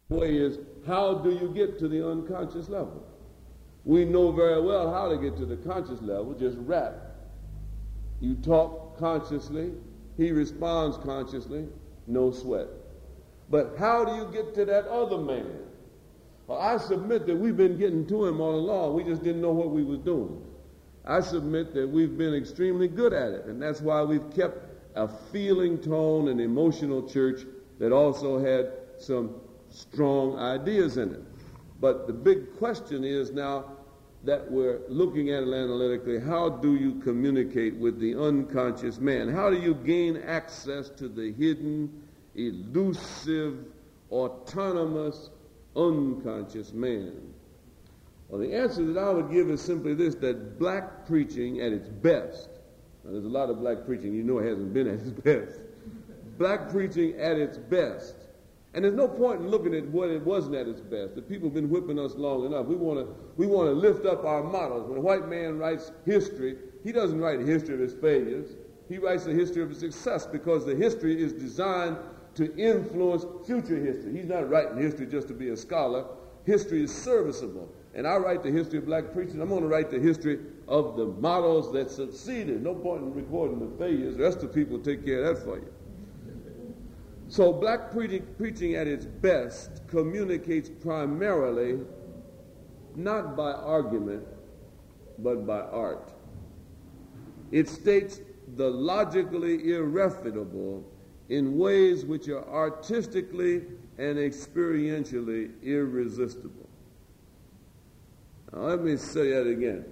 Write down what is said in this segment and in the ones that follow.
way is, how do you get to the unconscious level? We know very well how to get to the conscious level, just rap. You talk consciously, he responds consciously, no sweat. But how do you get to that other man? Well, I submit that we've been getting to him all along. We just didn't know what we was doing. I submit that we've been extremely good at it, and that's why we've kept a feeling tone and emotional church that also had some strong ideas in it. But the big question is now that we're looking at it analytically, how do you communicate with the unconscious man? How do you gain access to the hidden, elusive, autonomous, unconscious man? Well, the answer that I would give is simply this, that black preaching at its best, now there's a lot of black preaching, you know it hasn't been at its best. Black preaching at its best, and there's no point in looking at what it wasn't at its best. The people have been whipping us long enough. We want to lift up our models. When a white man writes history, he doesn't write a history of his failures. He writes a history of his success, because the history is designed to influence future history. He's not writing history just to be a scholar. History is serviceable. And I write the history of black preaching. I'm going to write the history of the models that succeeded. No point in recording the failures. The rest of the people take care of that for you. So black preaching at its best communicates primarily not by argument, but by art. It states the logically irrefutable in ways which are artistically and experientially irresistible. Now, let me say that again.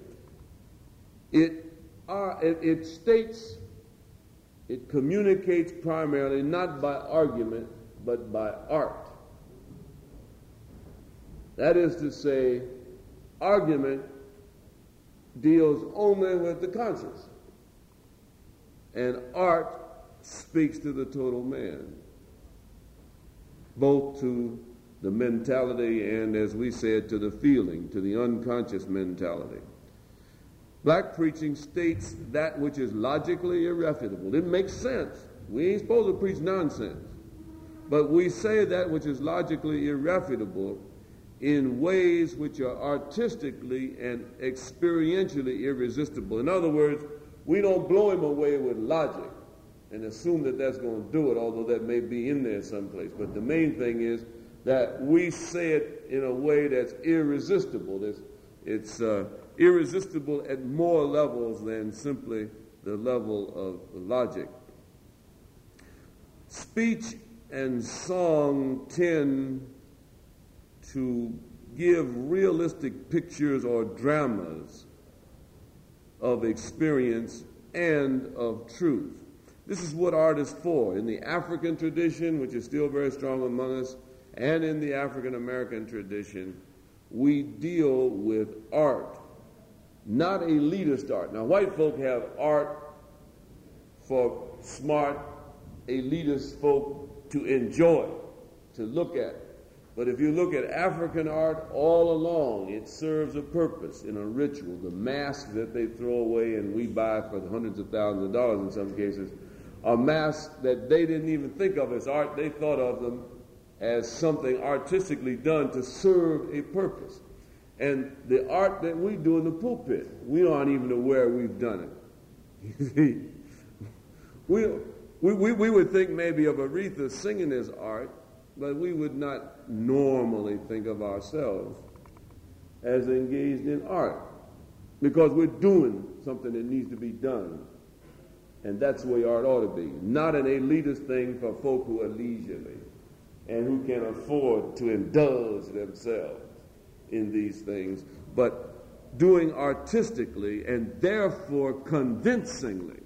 It states, it communicates primarily not by argument, but by art. That is to say, argument deals only with the conscious, and art speaks to the total man, both to the mentality and, as we said, to the feeling, to the unconscious mentality. Black preaching states that which is logically irrefutable. It makes sense. We ain't supposed to preach nonsense. But we say that which is logically irrefutable in ways which are artistically and experientially irresistible. In other words, we don't blow him away with logic and assume that that's going to do it, although that may be in there someplace. But the main thing is that we say it in a way that's irresistible. It's irresistible at more levels than simply the level of logic. Speech and song tend to give realistic pictures or dramas of experience and of truth. This is what art is for. In the African tradition, which is still very strong among us, and in the African American tradition, we deal with art, not elitist art. Now, white folk have art for smart, elitist folk to enjoy, to look at. But if you look at African art all along, it serves a purpose in a ritual. The masks that they throw away and we buy for hundreds of thousands of dollars in some cases are masks that they didn't even think of as art. They thought of them as something artistically done to serve a purpose. And the art that we do in the pulpit, we aren't even aware we've done it. we would think maybe of Aretha singing as art, but we would not normally think of ourselves as engaged in art, because we're doing something that needs to be done. And that's the way art ought to be. Not an elitist thing for folk who are leisurely and who can afford to indulge themselves in these things, but doing artistically and therefore convincingly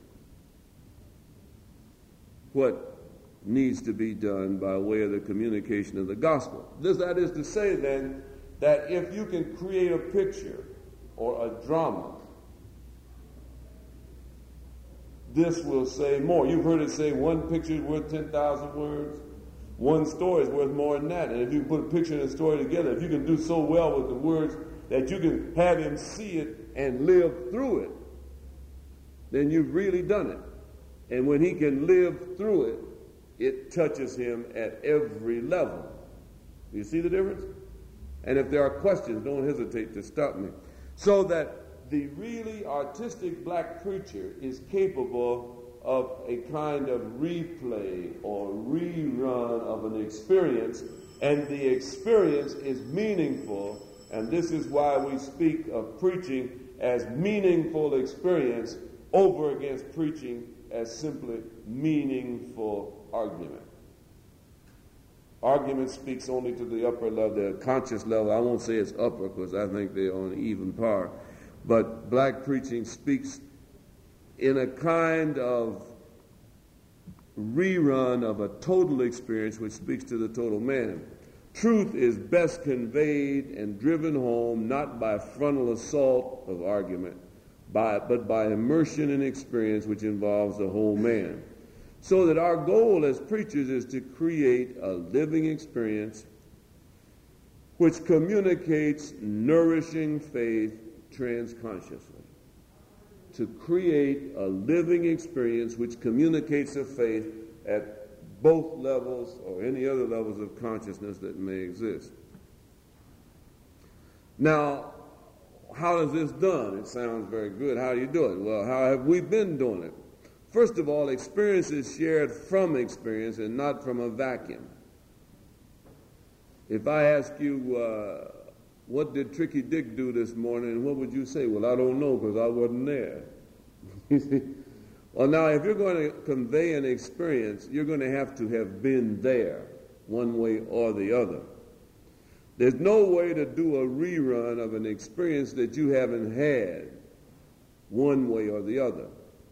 what needs to be done by way of the communication of the gospel. That is to say, then, that if you can create a picture or a drama, this will say more. You've heard it say one picture is worth 10,000 words. One story is worth more than that. And if you can put a picture and a story together, if you can do so well with the words that you can have him see it and live through it, then you've really done it. And when he can live through it, it touches him at every level. You see the difference? And if there are questions, don't hesitate to stop me. So that the really artistic black preacher is capable of a kind of replay or rerun of an experience, and the experience is meaningful, and this is why we speak of preaching as meaningful experience over against preaching as simply meaningful argument. Argument speaks only to the upper level, the conscious level. I won't say it's upper because I think they're on even par. But black preaching speaks in a kind of rerun of a total experience which speaks to the total man. Truth is best conveyed and driven home not by frontal assault of argument, but by immersion in experience which involves the whole man. So that our goal as preachers is to create a living experience which communicates nourishing faith transconsciously. To create a living experience which communicates a faith at both levels or any other levels of consciousness that may exist. Now, how is this done? It sounds very good. How do you do it? Well, how have we been doing it? First of all, experience is shared from experience and not from a vacuum. If I ask you, what did Tricky Dick do this morning, what would you say? Well, I don't know because I wasn't there. You see? Well, now, if you're going to convey an experience, you're going to have been there one way or the other. There's no way to do a rerun of an experience that you haven't had one way or the other.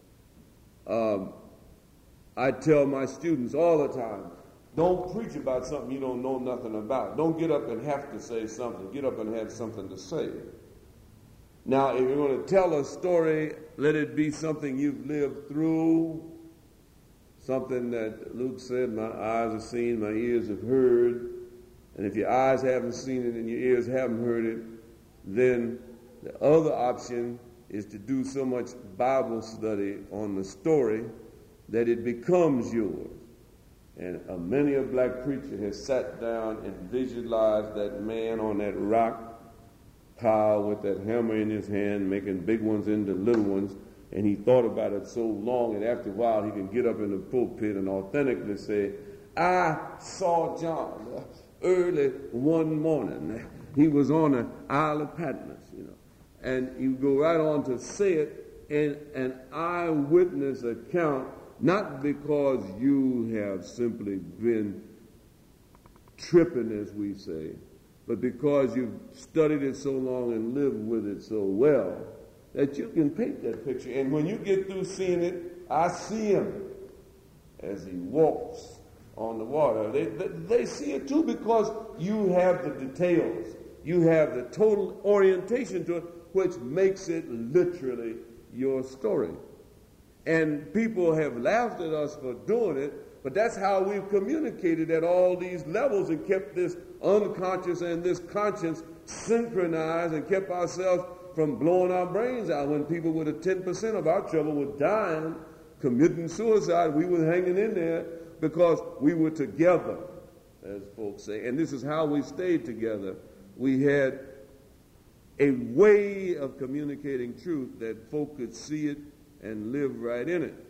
I tell my students all the time, don't preach about something you don't know nothing about. Don't get up and have to say something. Get up and have something to say. Now, if you're going to tell a story, let it be something you've lived through, something that Luke said, my eyes have seen, my ears have heard. And if your eyes haven't seen it and your ears haven't heard it, then the other option is to do so much Bible study on the story that it becomes yours. And many a black preacher has sat down and visualized that man on that rock pile with that hammer in his hand, making big ones into little ones, and he thought about it so long, and after a while he can get up in the pulpit and authentically say, I saw John early one morning. He was on the Isle of Patmos, and you go right on to say it in an eyewitness account, not because you have simply been tripping, as we say, but because you've studied it so long and lived with it so well that you can paint that picture. And when you get through seeing it, I see him as he walks on the water. They see it too because you have the details. You have the total orientation to it, which makes it literally your story. And people have laughed at us for doing it, but that's how we've communicated at all these levels and kept this unconscious and this conscience synchronized and kept ourselves from blowing our brains out. When people with a 10% of our trouble were dying, committing suicide, we were hanging in there because we were together, as folks say. And this is how we stayed together. We had a way of communicating truth that folk could see it and live right in it.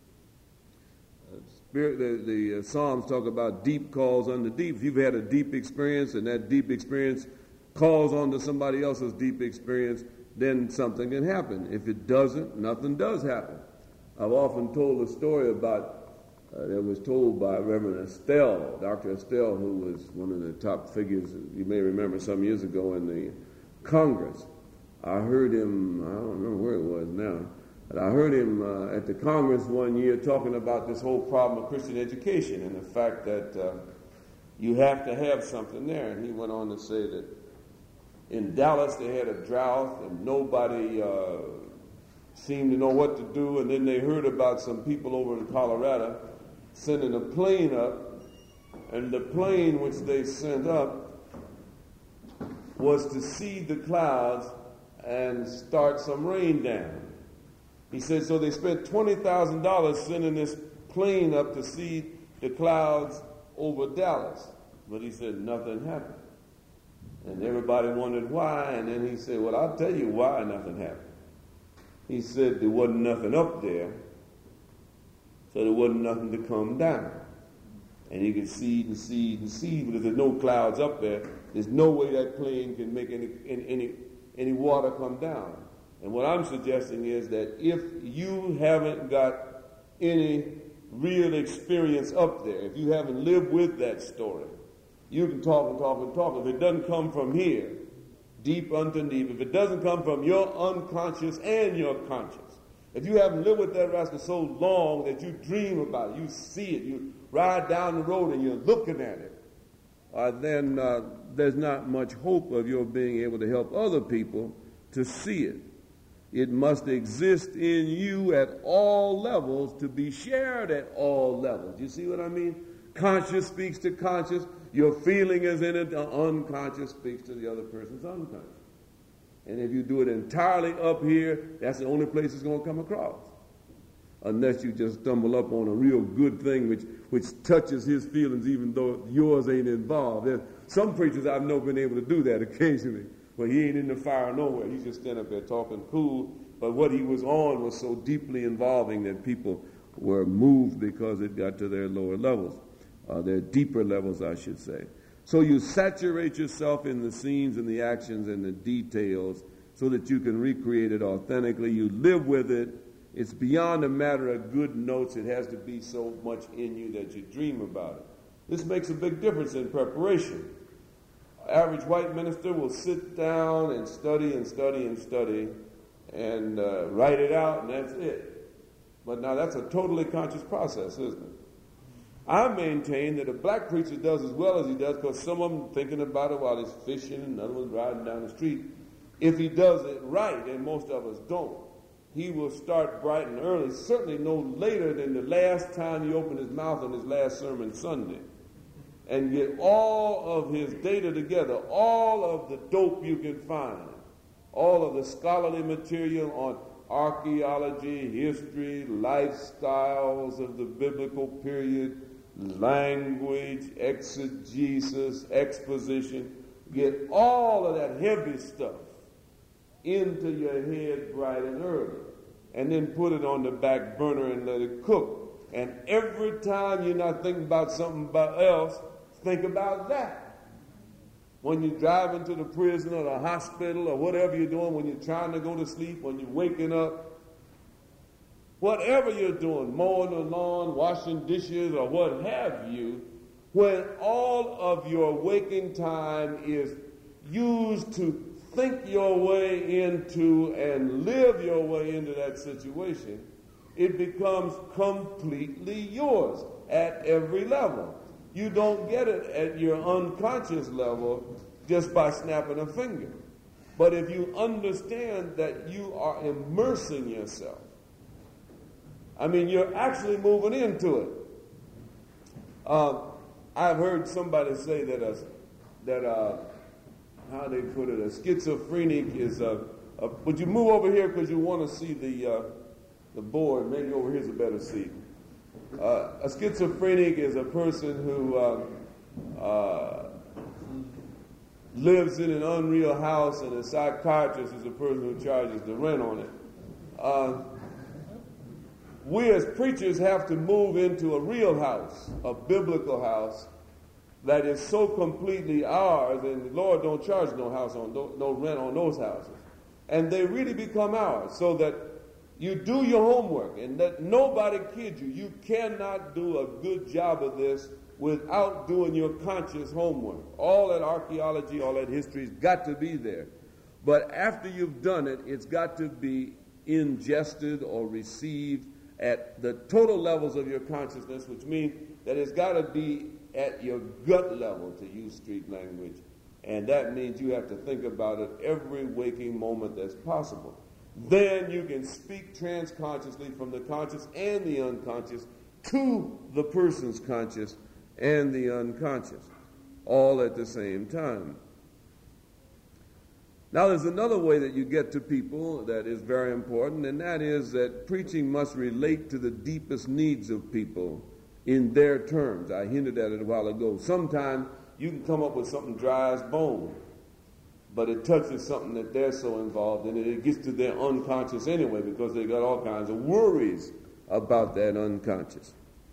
The Psalms talk about deep calls unto deep. If you've had a deep experience and that deep experience calls onto somebody else's deep experience, then something can happen. If it doesn't, nothing does happen. I've often told a story about that was told by Reverend Estelle, Dr. Estelle, who was one of the top figures, you may remember, some years ago in the Congress. I heard him, I don't remember where it was now, but I heard him at the Congress one year talking about this whole problem of Christian education and the fact that you have to have something there. And he went on to say that in Dallas they had a drought and nobody seemed to know what to do, and then they heard about some people over in Colorado sending a plane up, and the plane which they sent up was to seed the clouds and start some rain down. He said, so they spent $20,000 sending this plane up to seed the clouds over Dallas. But he said nothing happened. And everybody wondered why, and then he said, well, I'll tell you why nothing happened. He said there wasn't nothing up there, so there wasn't nothing to come down. And you can seed and seed and seed, but if there's no clouds up there, there's no way that plane can make any water come down. And what I'm suggesting is that if you haven't got any real experience up there, if you haven't lived with that story, you can talk and talk and talk. If it doesn't come from here, deep underneath, if it doesn't come from your unconscious and your conscious, if you haven't lived with that rascal so long that you dream about it, you see it, you ride down the road and you're looking at it, then there's not much hope of your being able to help other people to see it. It must exist in you at all levels to be shared at all levels. You see what I mean? Conscious speaks to conscious. Your feeling is in it. The unconscious speaks to the other person's unconscious. And if you do it entirely up here, that's the only place it's going to come across. Unless you just stumble up on a real good thing which touches his feelings even though yours ain't involved. There's some preachers I've known been able to do that occasionally, where he ain't in the fire nowhere. He's just standing up there talking cool, but what he was on was so deeply involving that people were moved because it got to their lower levels, their deeper levels, I should say. So you saturate yourself in the scenes and the actions and the details so that you can recreate it authentically. You live with it. It's beyond a matter of good notes. It has to be so much in you that you dream about it. This makes a big difference in preparation. Average white minister will sit down and study and study and study and write it out, and that's it. But now that's a totally conscious process, isn't it? I maintain that a black preacher does as well as he does, because some of them thinking about it while he's fishing and another one's riding down the street. If he does it right, and most of us don't, he will start bright and early, certainly no later than the last time he opened his mouth on his last sermon Sunday, and get all of his data together, all of the dope you can find, all of the scholarly material on archaeology, history, lifestyles of the biblical period, language, exegesis, exposition. Get all of that heavy stuff into your head bright and early, and then put it on the back burner and let it cook. And every time you're not thinking about something else, think about that. When you're driving to the prison or the hospital or whatever you're doing, when you're trying to go to sleep, when you're waking up, whatever you're doing, mowing the lawn, washing dishes, or what have you, when all of your waking time is used to think your way into and live your way into that situation, it becomes completely yours at every level. You don't get it at your unconscious level just by snapping a finger. But if you understand that you are immersing yourself, I mean, you're actually moving into it. I've heard somebody say that how they put it, a schizophrenic is would you move over here because you want to see the board? Maybe over here's a better seat. A schizophrenic is a person who lives in an unreal house, and a psychiatrist is a person who charges the rent on it. We as preachers have to move into a real house, a biblical house, that is so completely ours, and the Lord don't charge no rent on those houses. And they really become ours, so that you do your homework and let nobody kid you. You cannot do a good job of this without doing your conscious homework. All that archaeology, all that history's got to be there. But after you've done it, it's got to be ingested or received at the total levels of your consciousness, which means that it's got to be at your gut level, to use street language. And that means you have to think about it every waking moment that's possible. Then you can speak transconsciously from the conscious and the unconscious to the person's conscious and the unconscious, all at the same time. Now, there's another way that you get to people that is very important, and that is that preaching must relate to the deepest needs of people in their terms. I hinted at it a while ago. Sometimes you can come up with something dry as bone, but it touches something that they're so involved in, it gets to their unconscious anyway because they got all kinds of worries about that unconscious.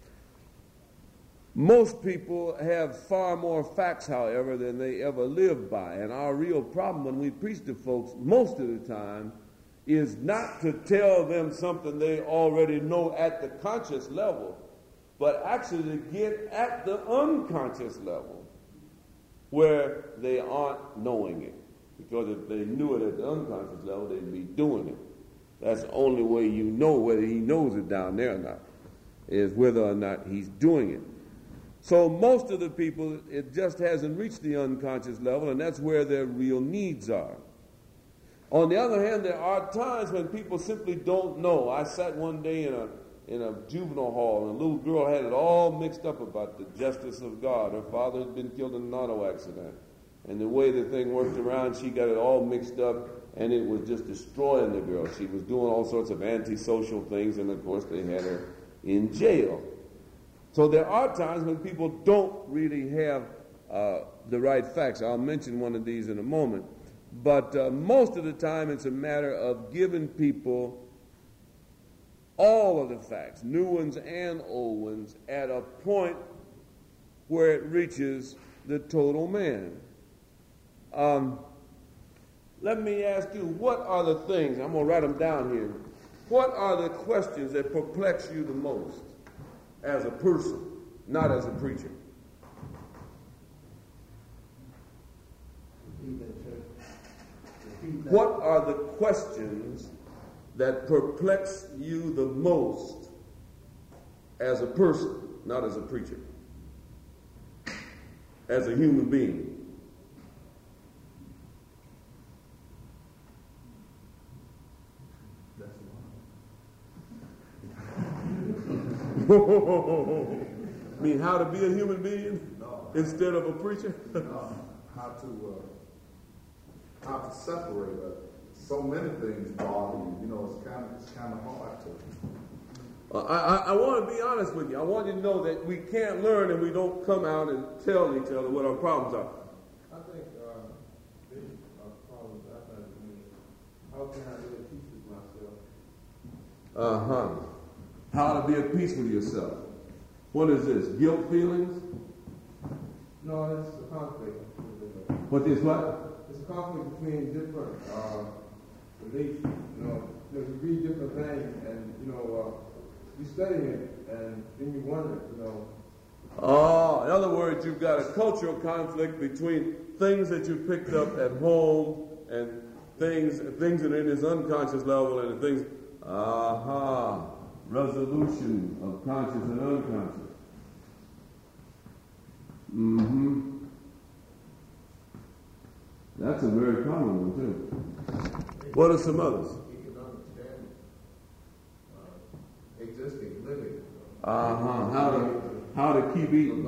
Most people have far more facts, however, than they ever live by. And our real problem when we preach to folks most of the time is not to tell them something they already know at the conscious level, but actually to get at the unconscious level where they aren't knowing it. Because if they knew it at the unconscious level, they'd be doing it. That's the only way you know whether he knows it down there or not, is whether or not he's doing it. So most of the people, it just hasn't reached the unconscious level, and that's where their real needs are. On the other hand, there are times when people simply don't know. I sat one day in a juvenile hall, and a little girl had it all mixed up about the justice of God. Her father had been killed in an auto accident. And the way the thing worked around, she got it all mixed up, and it was just destroying the girl. She was doing all sorts of antisocial things, and of course they had her in jail. So there are times when people don't really have the right facts. I'll mention one of these in a moment. But most of the time it's a matter of giving people all of the facts, new ones and old ones, at a point where it reaches the total man. Let me ask you, what are the things, I'm going to write them down here, what are the questions that perplex you the most as a person, not as a preacher? What are the questions that perplex you the most as a person, not as a preacher, as a human being? I mean, how to be a human being instead of a preacher? How to separate it. So many things bother you. You know, it's kind of hard to. I want to be honest with you. I want you to know that we can't learn and we don't come out and tell each other what our problems are. I think the problems I've had is how can I live at peace with myself? How to be at peace with yourself. What is this? Guilt feelings? No, it's a conflict. What is what? It's a conflict between different beliefs. You know, you read different things, and you study it, and then you wonder, Oh, in other words, you've got a cultural conflict between things that you picked up at home and things that are in his unconscious level and the things. Resolution of conscious and unconscious. That's a very common one, too. What are some others? Economic standing, existing, living. How to keep eating.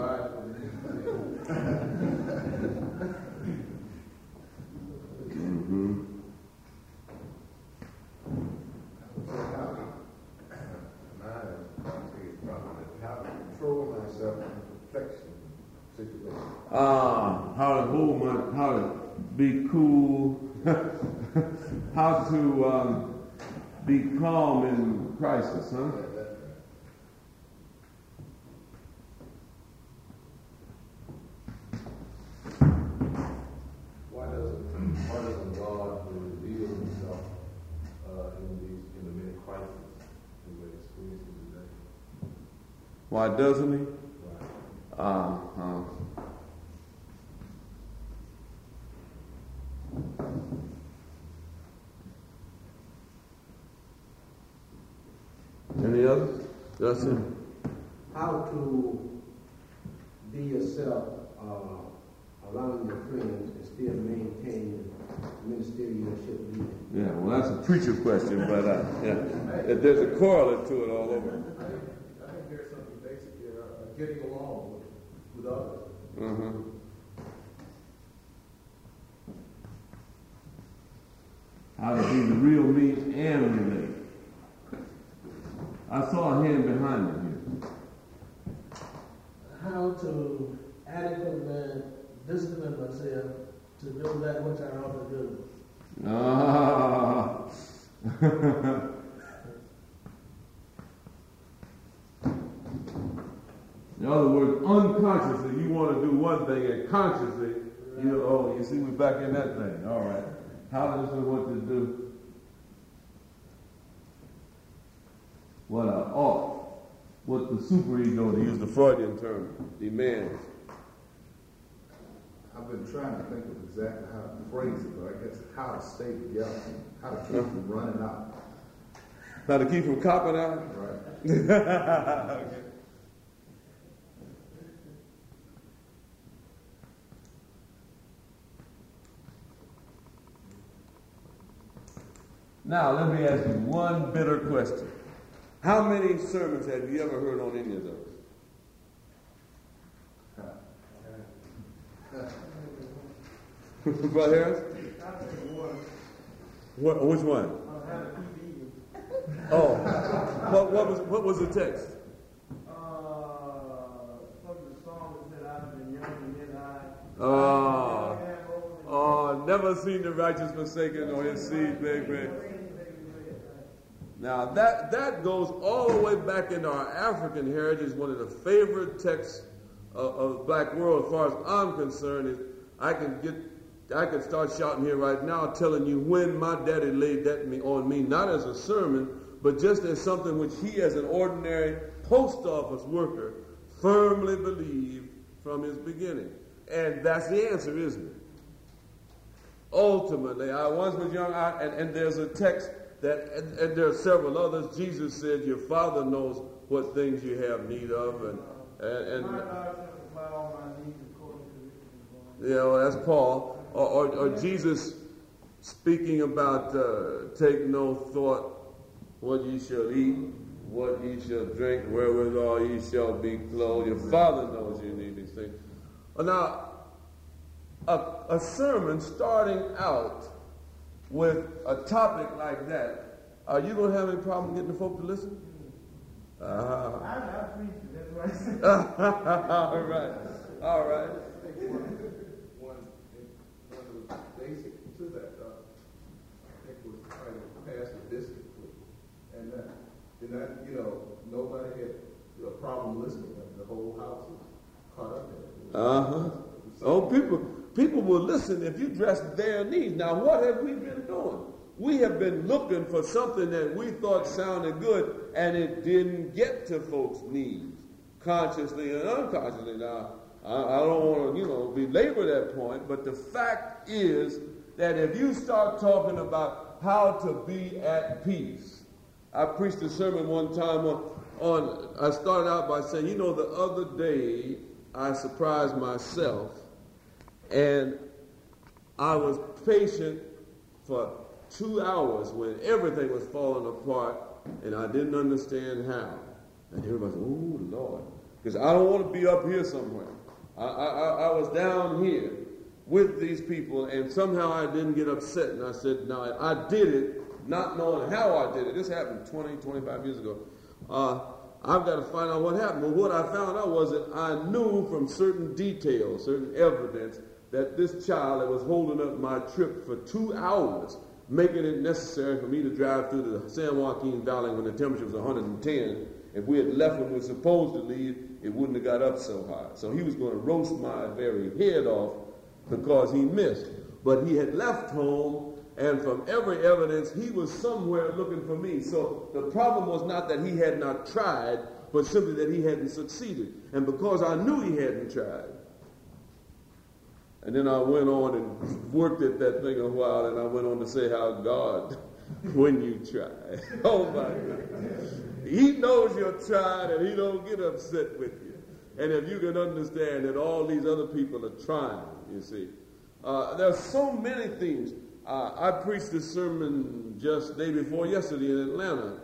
How to control myself in perfection situation. How to be cool, how to be calm in crisis, huh? Why doesn't God reveal himself in the many crises that we're experiencing today? Why doesn't he? Right. Any others? Justin? How to be yourself, allowing your friends and still maintain ministerialship leader? Yeah, well, that's a preacher question, but yeah, there's a correlate to it all over. I think there's something basic here, getting along with others. How to be the real me and relate. I saw a hand behind me here. How to adequately discipline myself to do that which I ought to do. In other words, unconsciously, you want to do one thing, and consciously, you see, we're back in that thing. All right. How does it what to do? What I ought. What the superego, to use the Freudian term, demands. I've been trying to think of exactly how to phrase it, but I guess how to stay together, how to keep from running out. How to keep from copping out? Right. Okay. Now, let me ask you one bitter question. How many sermons have you ever heard on any of those? Brother Harris? Which one? Oh, what was the text? From the song that said, I've been young and yet never seen the righteous forsaken or his seed beg bread. Now that goes all the way back into our African heritage. One of the favorite texts of the black world, as far as I'm concerned, is I can start shouting here right now, telling you when my daddy laid that on me, not as a sermon, but just as something which he, as an ordinary post office worker, firmly believed from his beginning. And that's the answer, isn't it? Ultimately, I once was young, and there's a text that, and there are several others. Jesus said, "Your Father knows what things you have need of," and well, that's Paul, or Jesus speaking about take no thought what ye shall eat, what ye shall drink, wherewithal ye shall be clothed. Your Father knows you need these things. Now, a sermon starting out with a topic like that, are you going to have any problem getting the folk to listen? I preach it, that's what I said. All right. One of the basic to that, I think was trying to pass the biscuit plea. And nobody had a problem listening. The whole house was caught up in it. Oh, people will listen if you address their needs. Now, what have we been doing? We have been looking for something that we thought sounded good, and it didn't get to folks' needs, consciously and unconsciously. Now, I don't want to, belabor that point, but the fact is that if you start talking about how to be at peace, I preached a sermon one time I started out by saying, the other day I surprised myself, and I was patient for 2 hours when everything was falling apart, and I didn't understand how. And everybody said, "Oh, Lord," because I don't want to be up here somewhere. I was down here with these people, and somehow I didn't get upset. And I said, "No, I did it, not knowing how I did it." This happened 20, 25 years ago. I've got to find out what happened. But what I found out was that I knew from certain details, certain evidence, that this child that was holding up my trip for 2 hours, making it necessary for me to drive through the San Joaquin Valley when the temperature was 110. If we had left when we were supposed to leave, it wouldn't have got up so high. So he was going to roast my very head off because he missed. But he had left home, and from every evidence, he was somewhere looking for me. So the problem was not that he had not tried, but simply that he hadn't succeeded. And because I knew he hadn't tried, and then I went on and worked at that thing a while, and I went on to say how God, when you try, oh my God, he knows you're trying, and he don't get upset with you. And if you can understand that all these other people are trying, you see. There are so many things. I preached this sermon just day before yesterday in Atlanta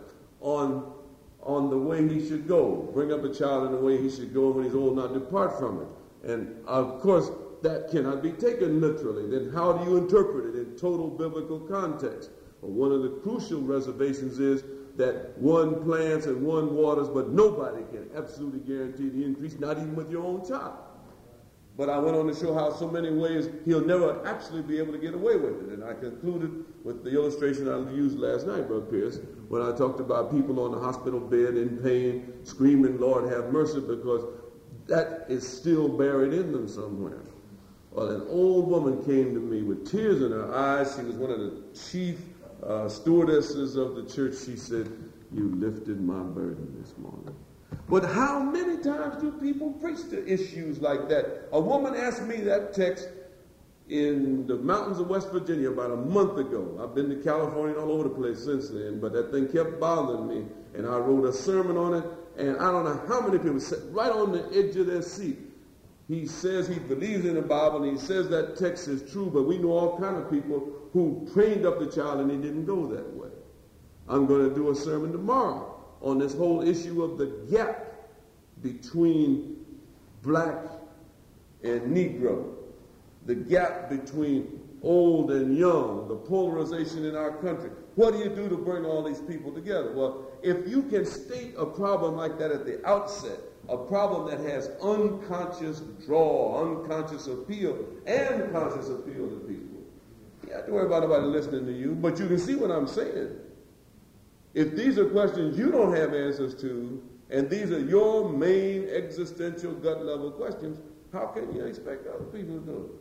on the way he should go. Bring up a child in the way he should go, and when he's old, not depart from it. And of course, that cannot be taken literally. Then how do you interpret it in total biblical context? Well, one of the crucial reservations is that one plants and one waters, but nobody can absolutely guarantee the increase, not even with your own child. But I went on to show how so many ways he'll never actually be able to get away with it. And I concluded with the illustration I used last night, Brother Pierce, when I talked about people on the hospital bed in pain, screaming, Lord, have mercy, because that is still buried in them somewhere. Well, an old woman came to me with tears in her eyes. She was one of the chief stewardesses of the church. She said, you lifted my burden this morning. But how many times do people preach to issues like that? A woman asked me that text in the mountains of West Virginia about a month ago. I've been to California and all over the place since then, but that thing kept bothering me. And I wrote a sermon on it, and I don't know how many people sat right on the edge of their seat. He says he believes in the Bible, and he says that text is true, but we know all kind of people who trained up the child and he didn't go that way. I'm going to do a sermon tomorrow on this whole issue of the gap between black and Negro, the gap between old and young, the polarization in our country. What do you do to bring all these people together? Well, if you can state a problem like that at the outset, a problem that has unconscious draw, unconscious appeal, and conscious appeal to people, you don't have to worry about nobody listening to you, but you can see what I'm saying. If these are questions you don't have answers to, and these are your main existential gut-level questions, how can you expect other people to do it?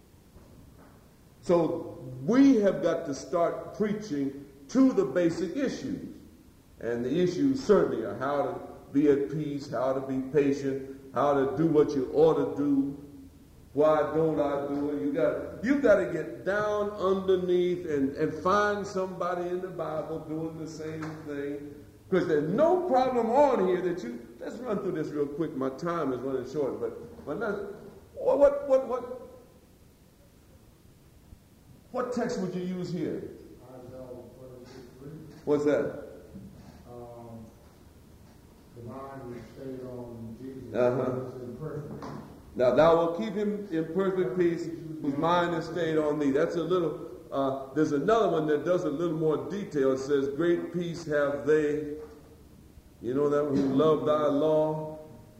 So we have got to start preaching to the basic issues. And the issues certainly are how to be at peace, how to be patient, how to do what you ought to do. Why don't I do it? You've got to get down underneath and find somebody in the Bible doing the same thing. Because there's no problem on here that you... Let's run through this real quick. My time is running short. But what text would you use here? What's that? The mind is stayed on Jesus. Now thou wilt keep him in perfect peace, whose mind is stayed on thee. That's a little, there's another one that does a little more detail. It says, great peace have they, you know that one, who love thy law.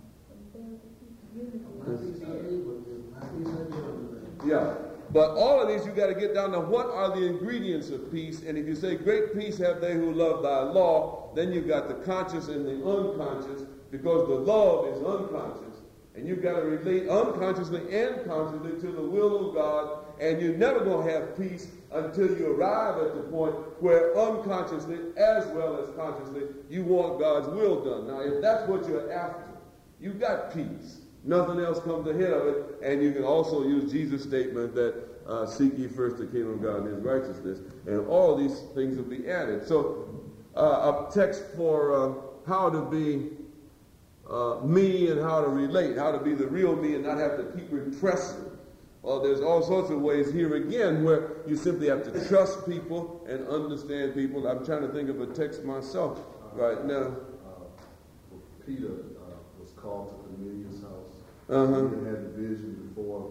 Yeah. But all of these, you got to get down to what are the ingredients of peace. And if you say, great peace have they who love thy law, then you've got the conscious and the unconscious, because the love is unconscious. And you've got to relate unconsciously and consciously to the will of God. And you're never going to have peace until you arrive at the point where unconsciously as well as consciously you want God's will done. Now, if that's what you're after, you've got peace. Nothing else comes ahead of it. And you can also use Jesus' statement that seek ye first the kingdom of God and his righteousness. And all these things will be added. So a text for how to be me and how to relate, how to be the real me and not have to keep repressing. Well, there's all sorts of ways here again where you simply have to trust people and understand people. I'm trying to think of a text myself right now. Peter was called to Cornelius' house. He had the vision before.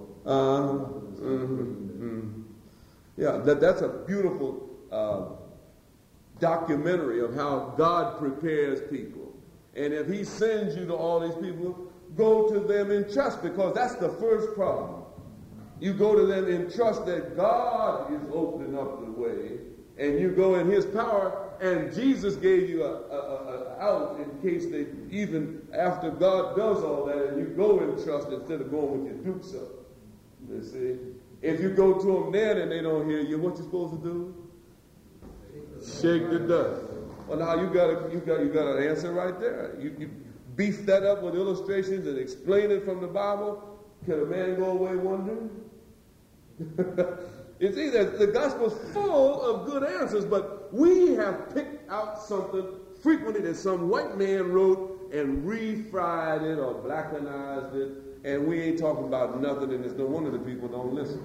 Yeah, that's a beautiful documentary of how God prepares people. And if he sends you to all these people, go to them in trust, because that's the first problem. You go to them in trust that God is opening up the way, and you go in his power, and Jesus gave you a out in case they, even after God does all that, and you go in trust instead of going with your dukes up. You see? If you go to them then and they don't hear you, what you supposed to do? Shake the dust. Well, now you got an answer right there. You beef that up with illustrations and explain it from the Bible. Can a man go away wondering? You see, the gospel's full of good answers, but we have picked out something frequently that some white man wrote and refried it or blackenized it, and we ain't talking about nothing, and it's no wonder the people don't listen.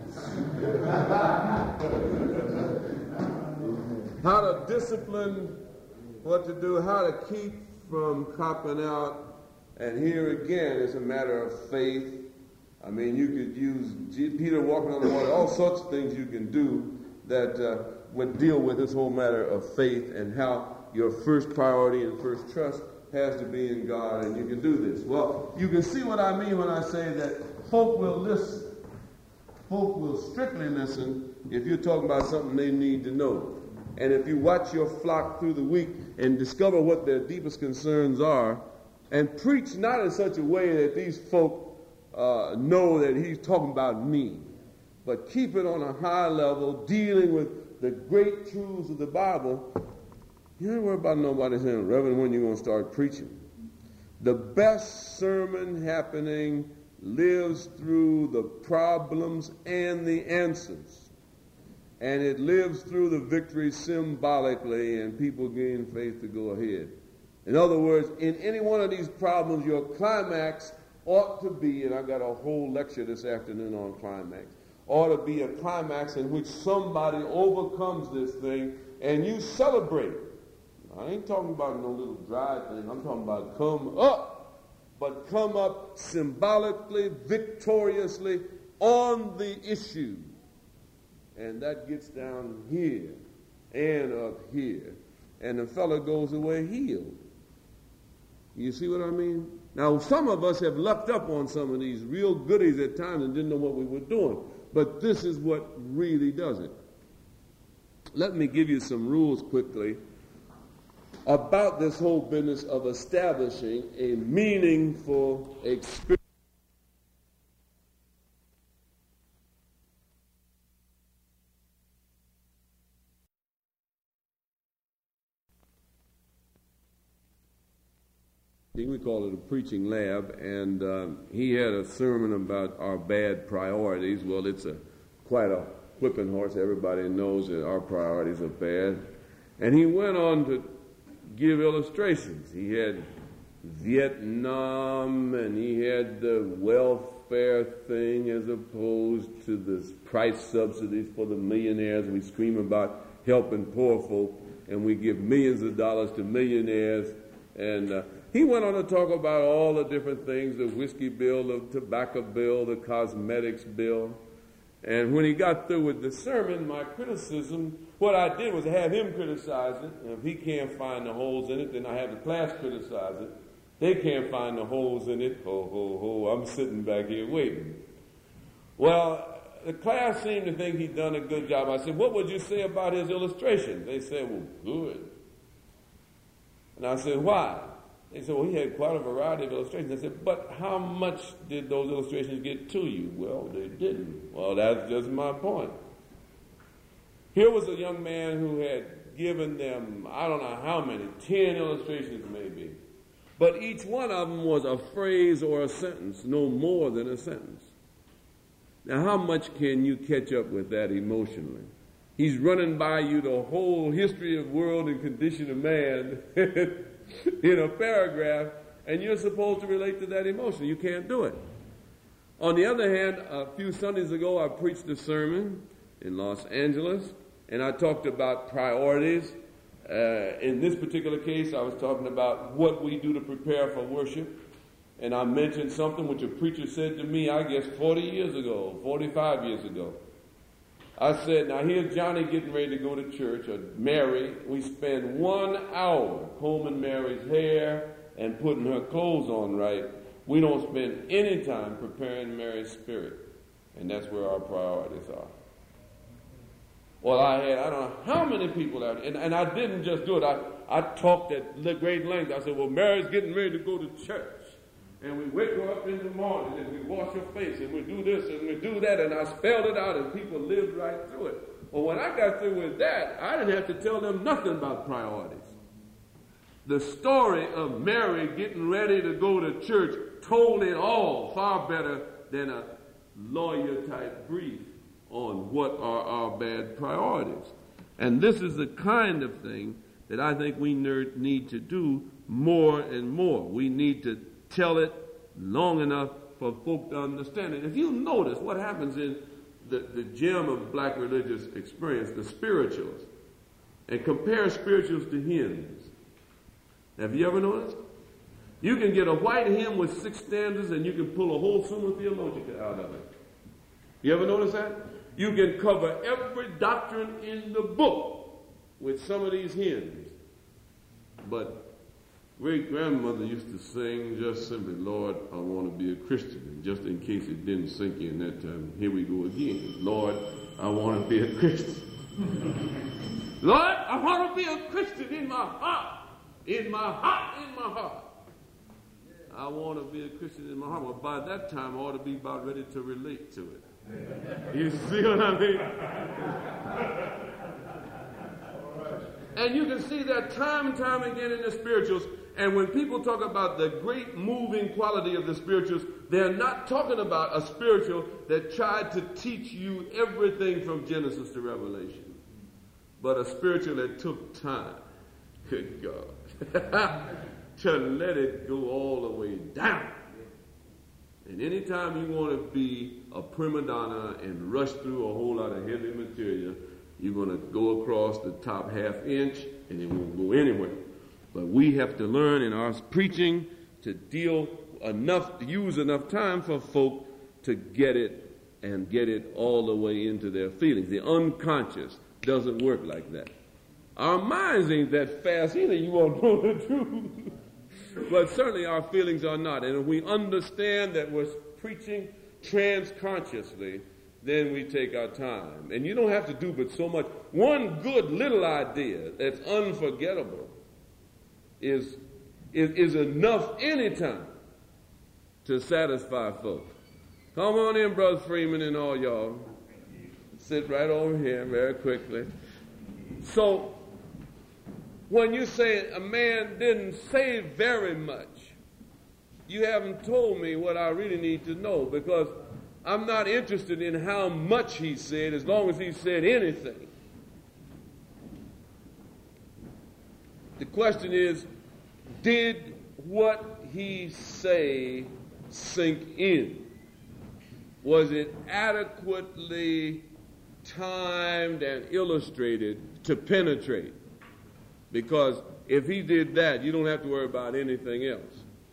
How to discipline, what to do, how to keep from copping out. And here again, it's a matter of faith. I mean, you could use Peter walking on the water, all sorts of things you can do that would deal with this whole matter of faith and how your first priority and first trust has to be in God, and you can do this. Well, you can see what I mean when I say that folk will listen. Folk will strictly listen if you're talking about something they need to know. And if you watch your flock through the week and discover what their deepest concerns are, and preach not in such a way that these folk know that he's talking about me, but keep it on a high level, dealing with the great truths of the Bible, you ain't worried about nobody saying, Reverend, when you going to start preaching? The best sermon happening lives through the problems and the answers. And it lives through the victory symbolically, and people gain faith to go ahead. In other words, in any one of these problems, your climax ought to be, and I got a whole lecture this afternoon on climax, ought to be a climax in which somebody overcomes this thing and you celebrate. I ain't talking about no little dry thing. I'm talking about come up, but come up symbolically, victoriously on the issue. And that gets down here and up here. And the fellow goes away healed. You see what I mean? Now, some of us have leapt up on some of these real goodies at times and didn't know what we were doing. But this is what really does it. Let me give you some rules quickly about this whole business of establishing a meaningful experience. We call it a preaching lab, and he had a sermon about our bad priorities. Well, it's quite a whipping horse. Everybody knows that our priorities are bad. And he went on to give illustrations. He had Vietnam, and he had the welfare thing as opposed to the price subsidies for the millionaires. We scream about helping poor folk, and we give millions of dollars to millionaires. And he went on to talk about all the different things, the whiskey bill, the tobacco bill, the cosmetics bill. And when he got through with the sermon, my criticism, what I did was have him criticize it. And if he can't find the holes in it, then I have the class criticize it. They can't find the holes in it. Ho, ho, ho, I'm sitting back here waiting. Well, the class seemed to think he'd done a good job. I said, what would you say about his illustrations? They said, well, good. And I said, why? They said, well, he had quite a variety of illustrations. I said, but how much did those illustrations get to you? Well, they didn't. Well, that's just my point. Here was a young man who had given them, I don't know how many, 10 illustrations maybe. But each one of them was a phrase or a sentence, no more than a sentence. Now, how much can you catch up with that emotionally? He's running by you the whole history of world and condition of man in a paragraph, and you're supposed to relate to that emotion. You can't do it. On the other hand, a few Sundays ago, I preached a sermon in Los Angeles, and I talked about priorities. In this particular case, I was talking about what we do to prepare for worship, and I mentioned something which a preacher said to me, I guess 40 years ago, 45 years ago. I said, now here's Johnny getting ready to go to church, or Mary. We spend 1 hour combing Mary's hair and putting her clothes on right. We don't spend any time preparing Mary's spirit. And that's where our priorities are. Well, I don't know how many people out, and I didn't just do it. I talked at great length. I said, well, Mary's getting ready to go to church. And we wake her up in the morning, and we wash her face, and we do this, and we do that, and I spelled it out, and people lived right through it. Well, when I got through with that, I didn't have to tell them nothing about priorities. The story of Mary getting ready to go to church told it all far better than a lawyer-type brief on what are our bad priorities. And this is the kind of thing that I think we need to do more and more. We need to tell it long enough for folk to understand it. If you notice what happens in the gem of black religious experience, the spirituals, and compare spirituals to hymns. Have you ever noticed? You can get a white hymn with 6 stanzas and you can pull a whole Summa Theologica out of it. You ever notice that? You can cover every doctrine in the book with some of these hymns. But great-grandmother used to sing just simply, Lord, I want to be a Christian. And just in case it didn't sink in that time, here we go again. Lord, I want to be a Christian. Lord, I want to be a Christian in my heart. In my heart, in my heart. I want to be a Christian in my heart. Well, by that time, I ought to be about ready to relate to it. You see what I mean? And you can see that time and time again in the spirituals. And when people talk about the great moving quality of the spirituals, they're not talking about a spiritual that tried to teach you everything from Genesis to Revelation, but a spiritual that took time, good God, to let it go all the way down. And anytime you want to be a prima donna and rush through a whole lot of heavy material, you're going to go across the top half inch and it won't go anywhere. But we have to learn in our preaching to use enough time for folk to get it and get it all the way into their feelings. The unconscious doesn't work like that. Our minds ain't that fast either, you won't know the truth. But certainly our feelings are not. And if we understand that we're preaching transconsciously, then we take our time. And you don't have to do but so much. One good little idea that's unforgettable is enough anytime to satisfy folks. Come on in, Brother Freeman and all y'all. Sit right over here very quickly. So, when you say a man didn't say very much, you haven't told me what I really need to know, because I'm not interested in how much he said as long as he said anything. The question is, did what he say sink in? Was it adequately timed and illustrated to penetrate? Because if he did that, you don't have to worry about anything else.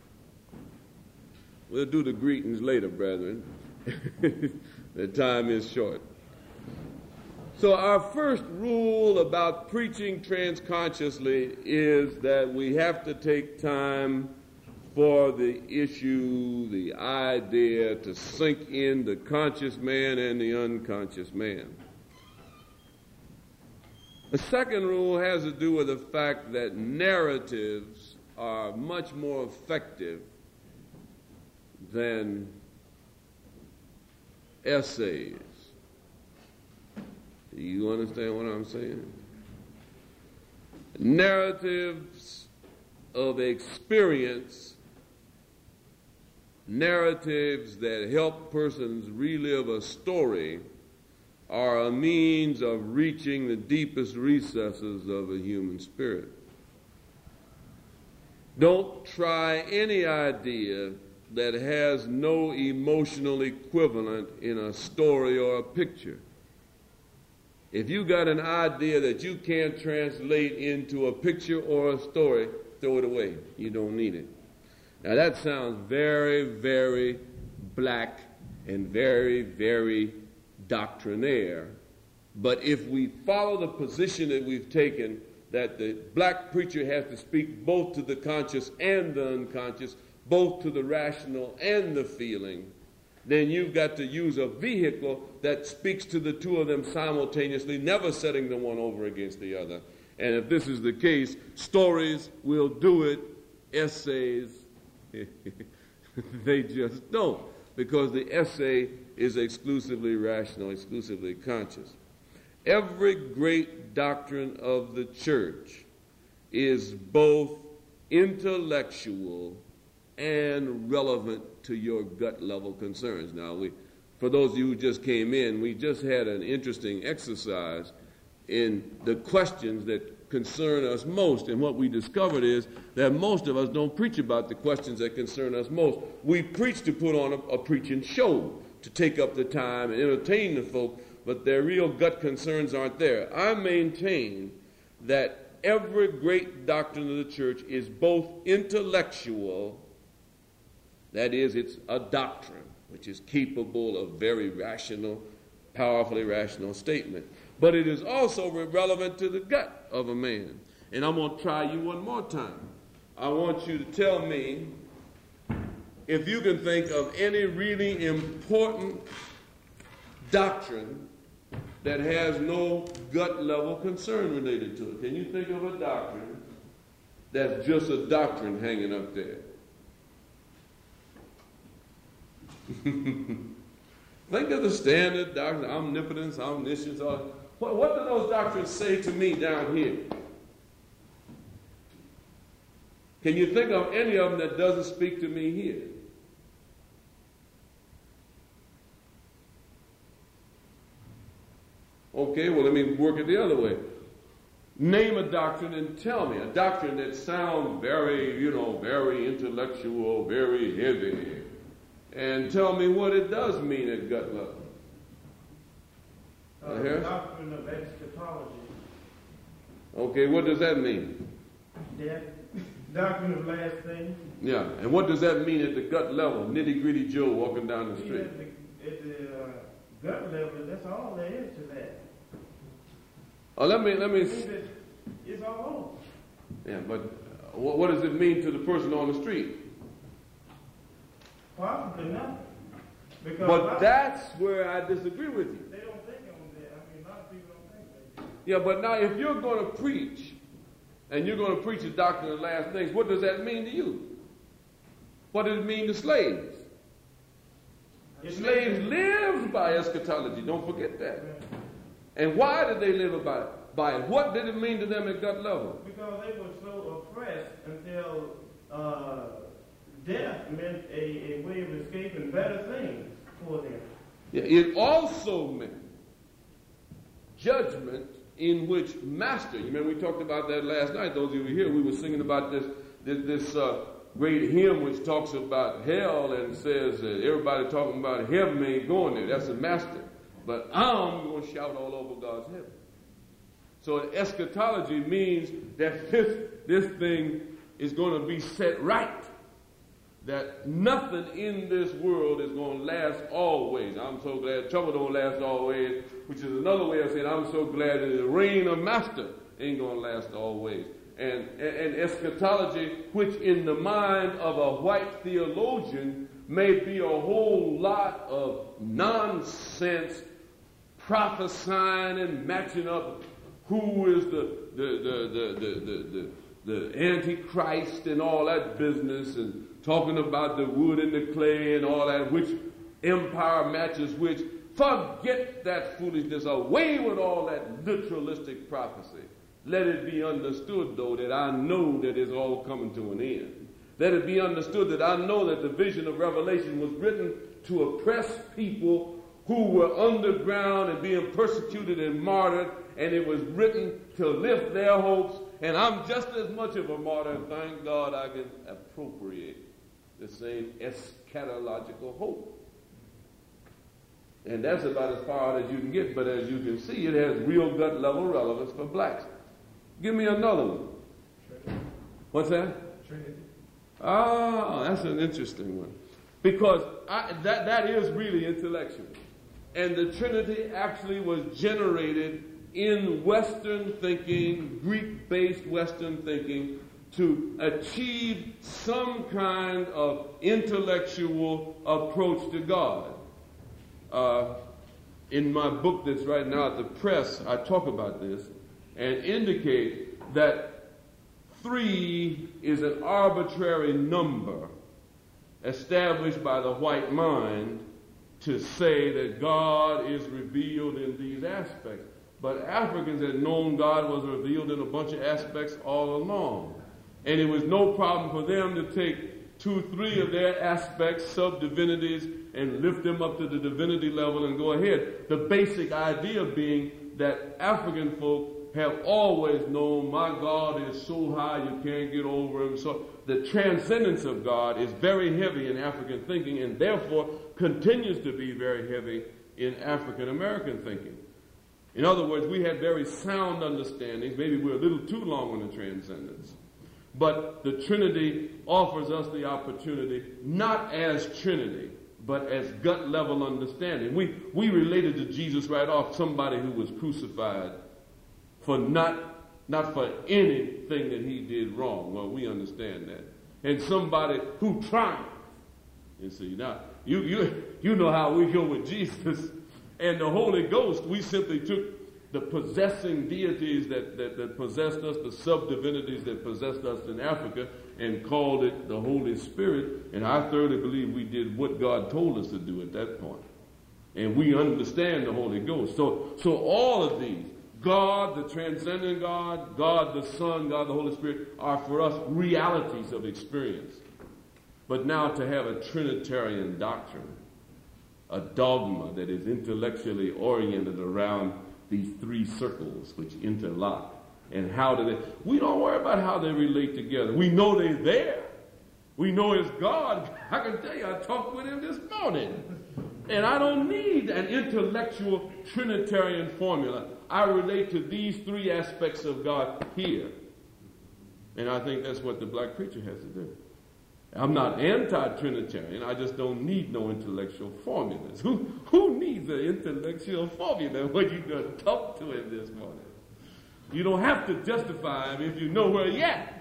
We'll do the greetings later, brethren. The time is short. So our first rule about preaching transconsciously is that we have to take time for the issue, the idea to sink in the conscious man and the unconscious man. The second rule has to do with the fact that narratives are much more effective than essays. Do you understand what I'm saying? Narratives of experience, narratives that help persons relive a story, are a means of reaching the deepest recesses of a human spirit. Don't try any idea that has no emotional equivalent in a story or a picture. If you got an idea that you can't translate into a picture or a story, throw it away. You don't need it. Now that sounds very, very black and very, very doctrinaire. But if we follow the position that we've taken, that the black preacher has to speak both to the conscious and the unconscious, both to the rational and the feeling, then you've got to use a vehicle that speaks to the two of them simultaneously, never setting the one over against the other. And if this is the case, stories will do it, essays, they just don't, because the essay is exclusively rational, exclusively conscious. Every great doctrine of the church is both intellectual and relevant to your gut level concerns. Now, for those of you who just came in, we just had an interesting exercise in the questions that concern us most. And what we discovered is that most of us don't preach about the questions that concern us most. We preach to put on a preaching show, to take up the time and entertain the folk, but their real gut concerns aren't there. I maintain that every great doctrine of the church is both intellectual, that is, it's a doctrine which is capable of very rational, powerfully rational statement, but it is also relevant to the gut of a man. And I'm going to try you one more time. I want you to tell me if you can think of any really important doctrine that has no gut level concern related to it. Can you think of a doctrine that's just a doctrine hanging up there? Think of the standard doctrine, omnipotence, omniscience. What do those doctrines say to me down here? Can you think of any of them that doesn't speak to me here? Okay, well, let me work it the other way. Name a doctrine and tell me. A doctrine that sounds very, very intellectual, very heavy. And tell me what it does mean at gut level. The doctrine of eschatology. Okay, what does that mean? Death. Doctrine of last things. Yeah, and what does that mean at the gut level? Nitty-gritty Joe walking down the street. At the gut level, that's all there is to that. Oh, let me. It's all over. Yeah, but what does it mean to the person on the street? Possibly nothing. But that's where I disagree with you. They don't think on that. I mean, a lot of people don't think that. Yeah, but now if you're going to preach, and you're going to preach the doctrine of the last things, what does that mean to you? What does it mean to slaves? Slaves lived by eschatology. Don't forget that. And why did they live by it? What did it mean to them at gut level? Because they were so oppressed until death meant a way of escaping better things for them. Yeah, it also meant judgment in which master. You remember we talked about that last night. Those of you who were here, we were singing about this great hymn which talks about hell and says that everybody talking about heaven ain't going there. That's the master. But I'm going to shout all over God's heaven. So eschatology means that this thing is going to be set right. That nothing in this world is going to last always. I'm so glad trouble don't last always, which is another way of saying I'm so glad that the reign of master ain't going to last always. And eschatology, which in the mind of a white theologian may be a whole lot of nonsense, prophesying and matching up who is the Antichrist and all that business, and talking about the wood and the clay and all that, which empire matches which. Forget that foolishness. Away with all that literalistic prophecy. Let it be understood, though, that I know that it's all coming to an end. Let it be understood that I know that the vision of Revelation was written to oppress people who were underground and being persecuted and martyred, and it was written to lift their hopes. And I'm just as much of a martyr, and thank God I can appropriate the same eschatological hope. And that's about as far as you can get, but as you can see, it has real gut level relevance for blacks. Give me another one. Trinity. What's that? Trinity. Ah, that's an interesting one. Because that is really intellectual. And the Trinity actually was generated in Western thinking, Greek-based Western thinking, to achieve some kind of intellectual approach to God. In my book that's right now at the press, I talk about this and indicate that 3 is an arbitrary number established by the white mind to say that God is revealed in these aspects. But Africans had known God was revealed in a bunch of aspects all along. And it was no problem for them to take 2, 3 of their aspects, sub-divinities, and lift them up to the divinity level and go ahead. The basic idea being that African folk have always known my God is so high you can't get over him. So the transcendence of God is very heavy in African thinking, and therefore continues to be very heavy in African American thinking. In other words, we had very sound understandings. Maybe we're a little too long on the transcendence. But the Trinity offers us the opportunity, not as Trinity, but as gut level understanding. We related to Jesus right off, somebody who was crucified for not not for anything that he did wrong. Well, we understand that. And somebody who triumphed. You see, now, you know how we go with Jesus and the Holy Ghost. We simply took the possessing deities that possessed us, the sub-divinities that possessed us in Africa, and called it the Holy Spirit. And I thoroughly believe we did what God told us to do at that point. And we understand the Holy Ghost. So all of these, God, the transcendent God, God the Son, God the Holy Spirit, are for us realities of experience. But now to have a Trinitarian doctrine, a dogma that is intellectually oriented around these three circles which interlock, and how do they, we don't worry about how they relate together. We know they're there. We know it's God. I can tell you, I talked with him this morning. And I don't need an intellectual Trinitarian formula. I relate to these three aspects of God here. And I think that's what the black preacher has to do. I'm not anti-Trinitarian. I just don't need no intellectual formulas. Who needs an intellectual formula when you're going to talk to him this morning? You don't have to justify him if you know where he's at.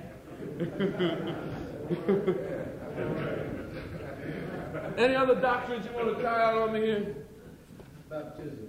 Any other doctrines you want to try out on me here? Baptism.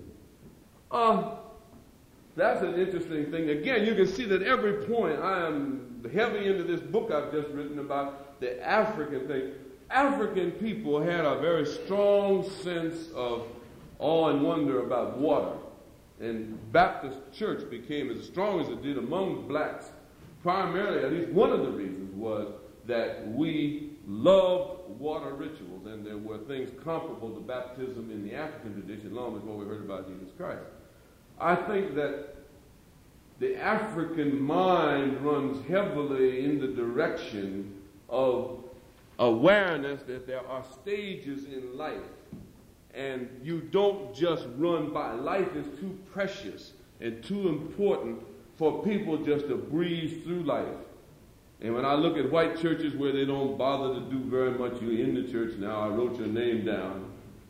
That's an interesting thing. Again, you can see that every point I am heavy into this book I've just written about the African thing. African people had a very strong sense of awe and wonder about water. And Baptist church became as strong as it did among blacks. Primarily, at least one of the reasons was that we loved water rituals, and there were things comparable to baptism in the African tradition long before we heard about Jesus Christ. I think that the African mind runs heavily in the direction of awareness that there are stages in life, and you don't just run by. Life is too precious and too important for people just to breeze through life. And when I look at white churches where they don't bother to do very much, you're in the church now, I wrote your name down,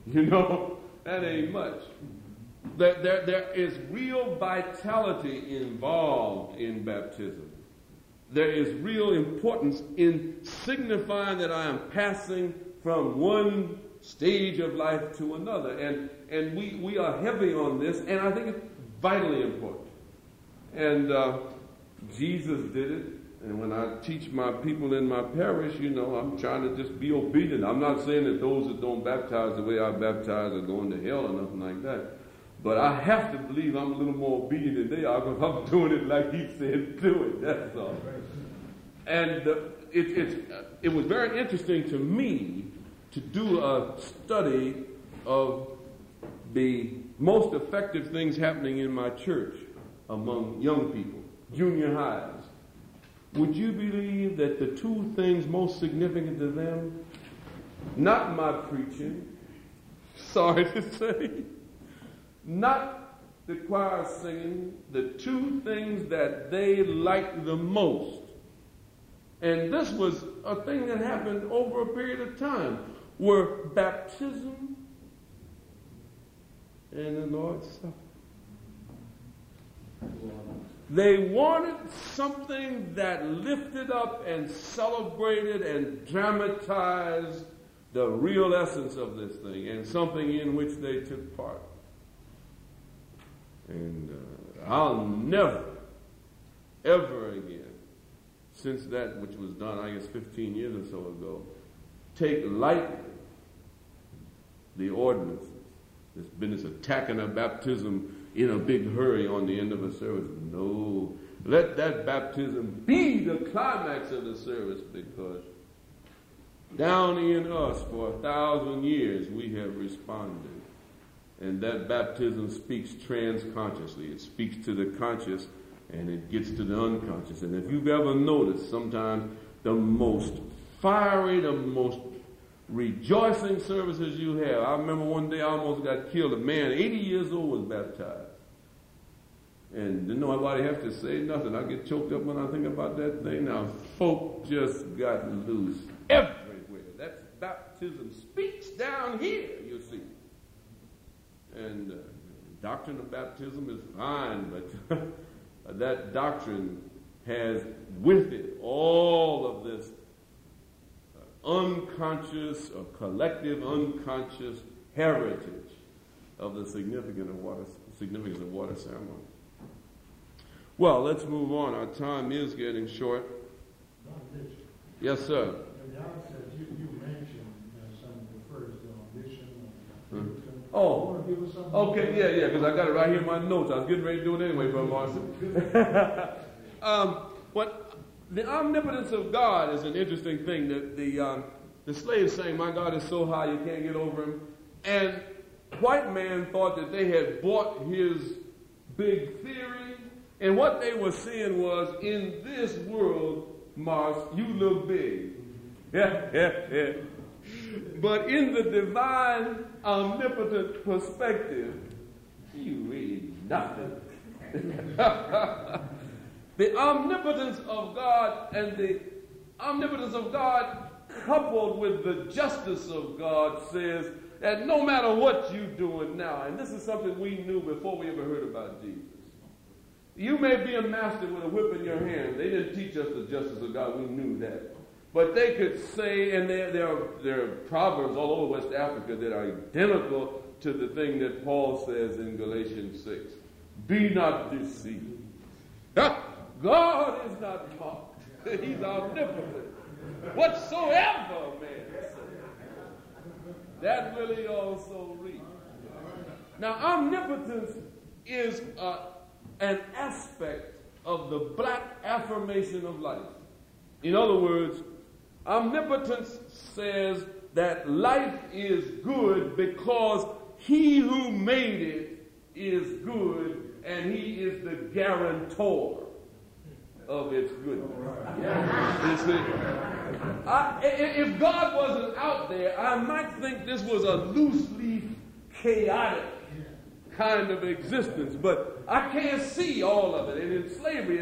that ain't much. There is real vitality involved in baptism. There is real importance in signifying that I am passing from one stage of life to another. And we are heavy on this, and I think it's vitally important. And Jesus did it. And when I teach my people in my parish, I'm trying to just be obedient. I'm not saying that those that don't baptize the way I baptize are going to hell or nothing like that. But I have to believe I'm a little more obedient than they are because I'm doing it like he said do it. That's all. And it was very interesting to me to do a study of the most effective things happening in my church among young people, junior highs. Would you believe that the two things most significant to them, not my preaching, sorry to say, not the choir singing, the two things that they liked the most, and this was a thing that happened over a period of time, were baptism and the Lord's Supper. They wanted something that lifted up and celebrated and dramatized the real essence of this thing, and something in which they took part. And I'll never, ever again, since that which was done, I guess 15 years or so ago, take lightly the ordinances. This business attacking a baptism in a big hurry on the end of a service. No. Let that baptism be the climax of the service, because down in us for 1,000 years we have responded. And that baptism speaks trans-consciously. It speaks to the conscious and it gets to the unconscious. And if you've ever noticed, sometimes the most fiery, the most rejoicing services you have. I remember one day I almost got killed. A man, 80 years old, was baptized. And didn't nobody have to say nothing. I get choked up when I think about that thing. Now, folk just got loose everywhere. That's baptism speaks down here, you see. And doctrine of baptism is fine, but that doctrine has with it all of this unconscious or collective unconscious heritage of the significance of water ceremony. Well, let's move on. Our time is getting short. Yes, sir. At the outset, you mentioned some of the first mission. Oh, okay, yeah, because I got it right here in my notes. I was getting ready to do it anyway, Brother Marshall. But the omnipotence of God is an interesting thing. That the slave saying, "My God is so high you can't get over him," and white man thought that they had bought his big theory, and what they were seeing was, in this world, Mars, you look big. Yeah. But in the divine, omnipotent perspective, you really nothing. The omnipotence of God and the omnipotence of God coupled with the justice of God says that no matter what you're doing now, and this is something we knew before we ever heard about Jesus. You may be a master with a whip in your hand. They didn't teach us the justice of God. We knew that. But they could say, and there are proverbs all over West Africa that are identical to the thing that Paul says in Galatians 6. Be not deceived. God is not mocked. He's omnipotent. Whatsoever man says, that will he also reap. Now, omnipotence is an aspect of the black affirmation of life. In other words, omnipotence says that life is good because he who made it is good and he is the guarantor of its goodness. You see, if God wasn't out there, I might think this was a loose-leaf, chaotic kind of existence, but I can't see all of it. And in slavery,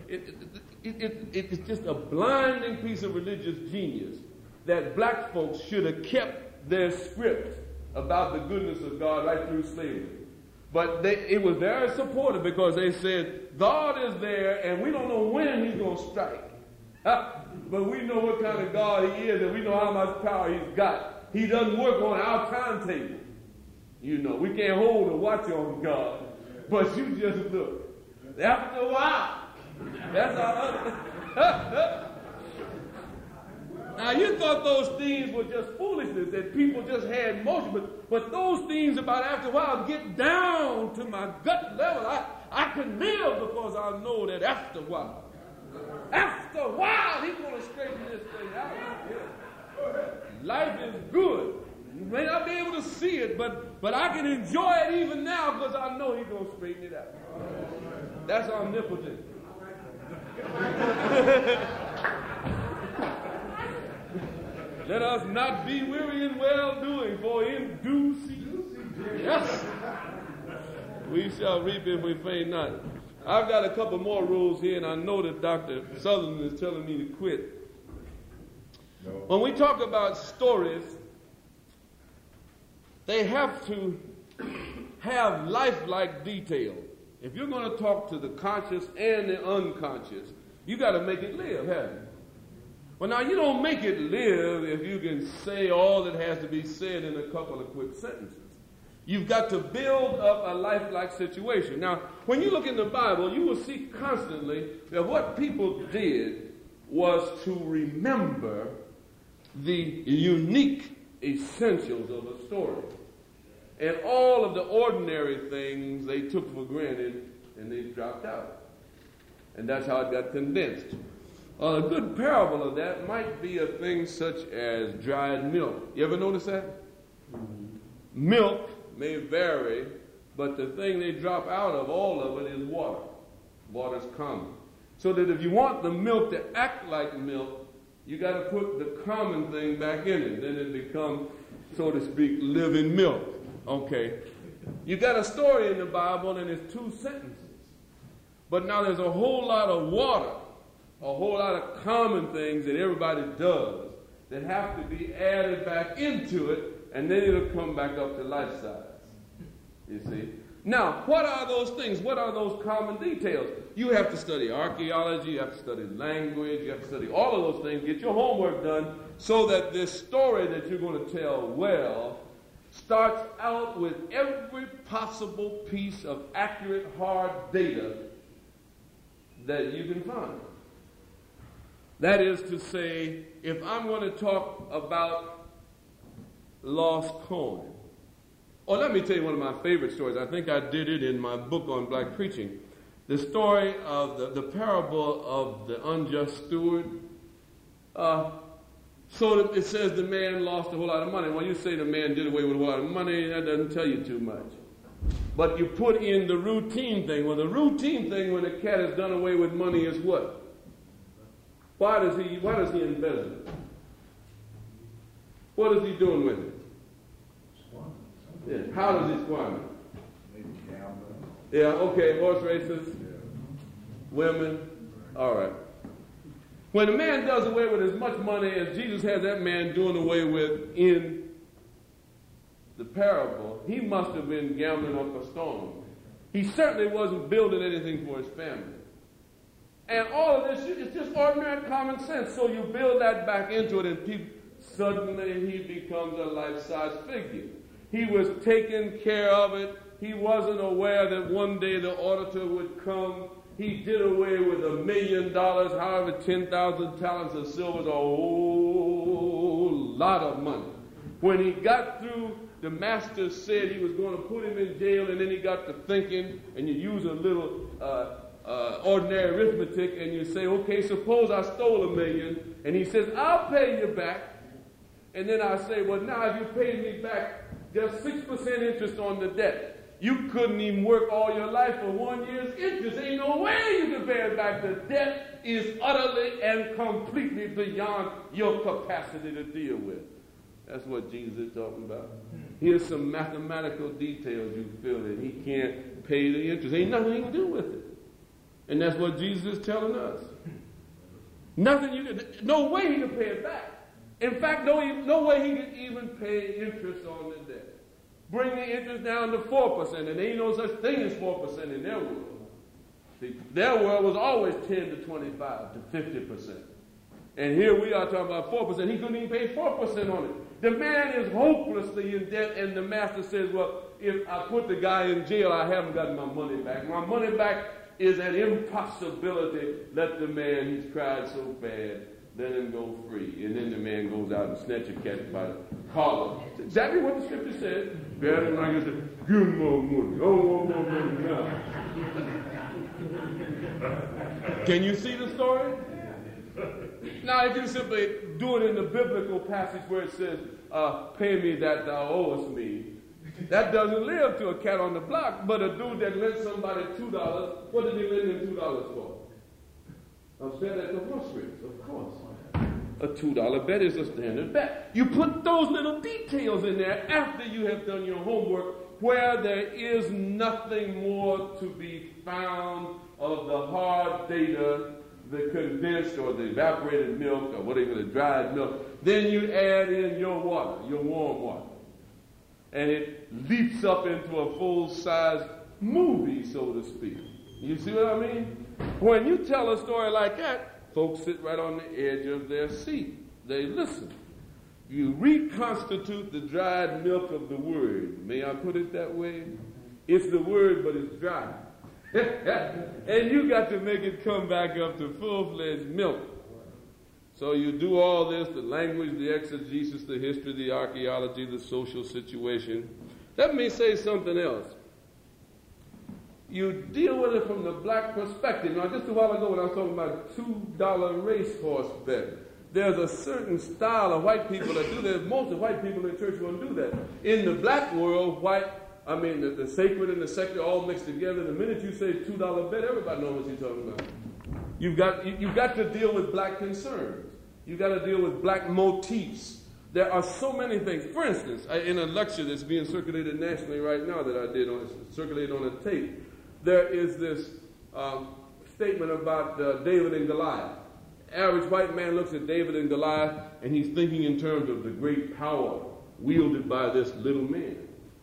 it's just a blinding piece of religious genius that black folks should have kept their script about the goodness of God right through slavery. But it was very supportive because they said, God is there and we don't know when he's going to strike. But we know what kind of God he is and we know how much power he's got. He doesn't work on our timetable. You know, we can't hold a watch on God. But you just look. After a while, that's our Now, you thought those things were just foolishness, that people just had motion, but those things about after a while get down to my gut level. I can live because I know that after a while, he's going to straighten this thing out. Life is good. You may not be able to see it, but I can enjoy it even now because I know he's going to straighten it out. That's omnipotent. Let us not be weary in well-doing, for in due season, yes, we shall reap if we faint not. I've got a couple more rules here, and I know that Dr. Sutherland is telling me to quit. No. When we talk about stories, they have to have lifelike detail. If you're going to talk to the conscious and the unconscious, you got to make it live, haven't you? Well, now, you don't make it live if you can say all that has to be said in a couple of quick sentences. You've got to build up a lifelike situation. Now, when you look in the Bible, you will see constantly that what people did was to remember the unique essentials of a story. And all of the ordinary things they took for granted and they dropped out. And that's how it got condensed. A good parable of that might be a thing such as dried milk. You ever notice that? Mm-hmm. Milk may vary, but the thing they drop out of, all of it, is water. Water's common. So that if you want the milk to act like milk, you got to put the common thing back in it. Then it becomes, so to speak, living milk. Okay. You got a story in the Bible and it's 2 sentences. But now there's a whole lot of water, a whole lot of common things that everybody does that have to be added back into it, and then it'll come back up to life size. You see? Now, what are those things? What are those common details? You have to study archaeology, you have to study language, you have to study all of those things, get your homework done, so that this story that you're going to tell well starts out with every possible piece of accurate, hard data that you can find. That is to say, if I'm going to talk about lost coin, or let me tell you one of my favorite stories. I think I did it in my book on black preaching. The story of the parable of the unjust steward. So it says the man lost a whole lot of money. When you say the man did away with a whole lot of money, that doesn't tell you too much. But you put in the routine thing. Well, the routine thing when a cat has done away with money is what? Why does he embezzle it? What is he doing with it? Yeah. How does he squander? Maybe gambling. Yeah, okay, horse races, women, all right. When a man does away with as much money as Jesus has that man doing away with in the parable, he must have been gambling up a storm. He certainly wasn't building anything for his family. And all of this is just ordinary common sense. So you build that back into it, and suddenly he becomes a life-size figure. He was taking care of it. He wasn't aware that one day the auditor would come. He did away with $1 million, however, 10,000 talents of silver is a whole lot of money. When he got through, the master said he was going to put him in jail, and then he got to thinking, and you use a little ordinary arithmetic, and you say, okay, suppose I stole $1 million, and he says, I'll pay you back. And then I say, well, now if you pay me back just 6% interest on the debt, you couldn't even work all your life for 1 year's interest. Ain't no way you can pay it back. The debt is utterly and completely beyond your capacity to deal with. That's what Jesus is talking about. Here's some mathematical details you feel that he can't pay the interest. Ain't nothing he can do with it. And that's what Jesus is telling us. Nothing you can, no way he can pay it back. In fact, no way he can even pay interest on the debt. Bring the interest down to 4%, and there ain't no such thing as 4% in their world. See, their world was always 10 to 25 to 50%. And here we are talking about 4%. He couldn't even pay 4% on it. The man is hopelessly in debt, and the master says, well, if I put the guy in jail, I haven't gotten my money back. My money back is an impossibility. Let the man, he's cried so bad, let him go free. And then the man goes out and snatches a cat by the collar. That's exactly what the scripture says. Grab him like I said, give him more money. I don't want more money now. Can you see the story? Now, if you simply do it in the biblical passage where it says, pay me that thou owest me, that doesn't live to a cat on the block, but a dude that lent somebody $2, what did he lend him $2 for? I'm saying that the horse race, of course. A $2 bet is a standard bet. You put those little details in there after you have done your homework, where there is nothing more to be found of the hard data, the condensed or the evaporated milk or whatever, the dried milk. Then you add in your water, your warm water. And it leaps up into a full-size movie, so to speak. You see what I mean? When you tell a story like that, folks sit right on the edge of their seat. They listen. You reconstitute the dried milk of the word. May I put it that way? It's the word, but it's dry. And you got to make it come back up to full-fledged milk. So you do all this, the language, the exegesis, the history, the archaeology, the social situation. Let me say something else. You deal with it from the black perspective. Now, just a while ago when I was talking about $2 racehorse bet, there's a certain style of white people that do that. Most of white people in church won't do that. In the black world, the sacred and the secular all mixed together. The minute you say $2 bet, everybody knows what you're talking about. You've got to deal with black concerns. You've got to deal with black motifs. There are so many things. For instance, in a lecture that's being circulated nationally right now that I did circulated on a tape, there is this statement about David and Goliath. Average white man looks at David and Goliath, and he's thinking in terms of the great power wielded by this little man.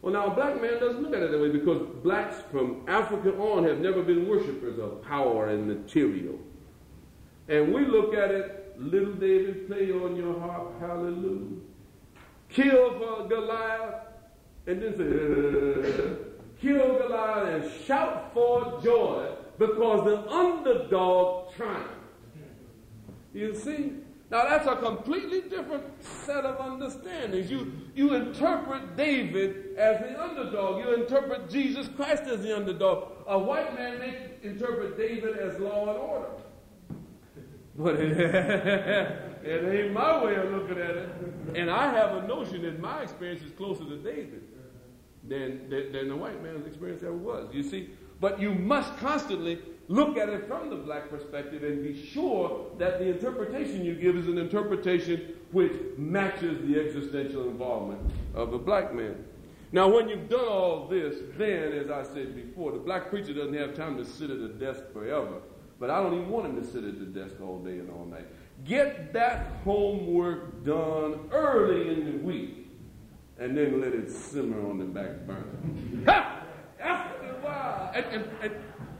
Well, now a black man doesn't look at it that way because blacks from Africa on have never been worshipers of power and material. And we look at it, little David, play on your harp, hallelujah. Kill for Goliath, and then say, kill Goliath and shout for joy because the underdog triumphed. You see? Now that's a completely different set of understandings. You interpret David as the underdog. You interpret Jesus Christ as the underdog. A white man may interpret David as law and order. But it ain't my way of looking at it. And I have a notion that my experience is closer to David than the white man's experience ever was. You see? But you must constantly look at it from the black perspective and be sure that the interpretation you give is an interpretation which matches the existential involvement of the black man. Now, when you've done all this, then, as I said before, the black preacher doesn't have time to sit at a desk forever. But I don't even want him to sit at the desk all day and all night. Get that homework done early in the week, and then let it simmer on the back burner. Ha! After a while, and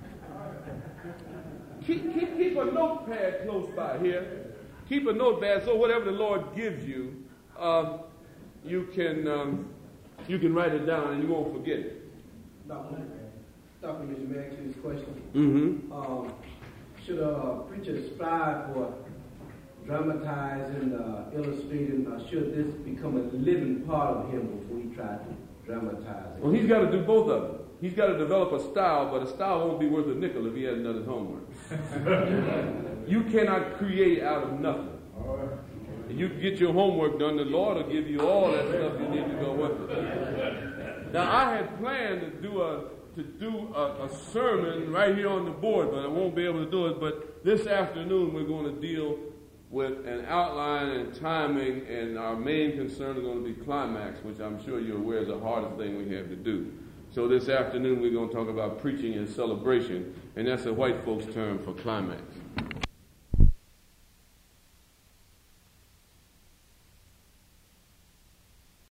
keep a notepad close by here. Keep a notepad so whatever the Lord gives you, you can write it down and you won't forget it. Dr. Mitchell, may I ask you this question? Mm-hmm. Should a preacher strive for dramatizing, illustrating, or should this become a living part of him before he tries to dramatize it? Well, he's got to do both of them. He's got to develop a style, but a style won't be worth a nickel if he hasn't done his homework. You cannot create out of nothing. And you get your homework done, the Lord will give you all that stuff you need to go with it. Now, I had planned to do a sermon right here on the board, but I won't be able to do it. But this afternoon, we're going to deal with an outline and timing, and our main concern is going to be climax, which I'm sure you're aware is the hardest thing we have to do. So this afternoon, we're going to talk about preaching and celebration, and that's a white folks' term for climax.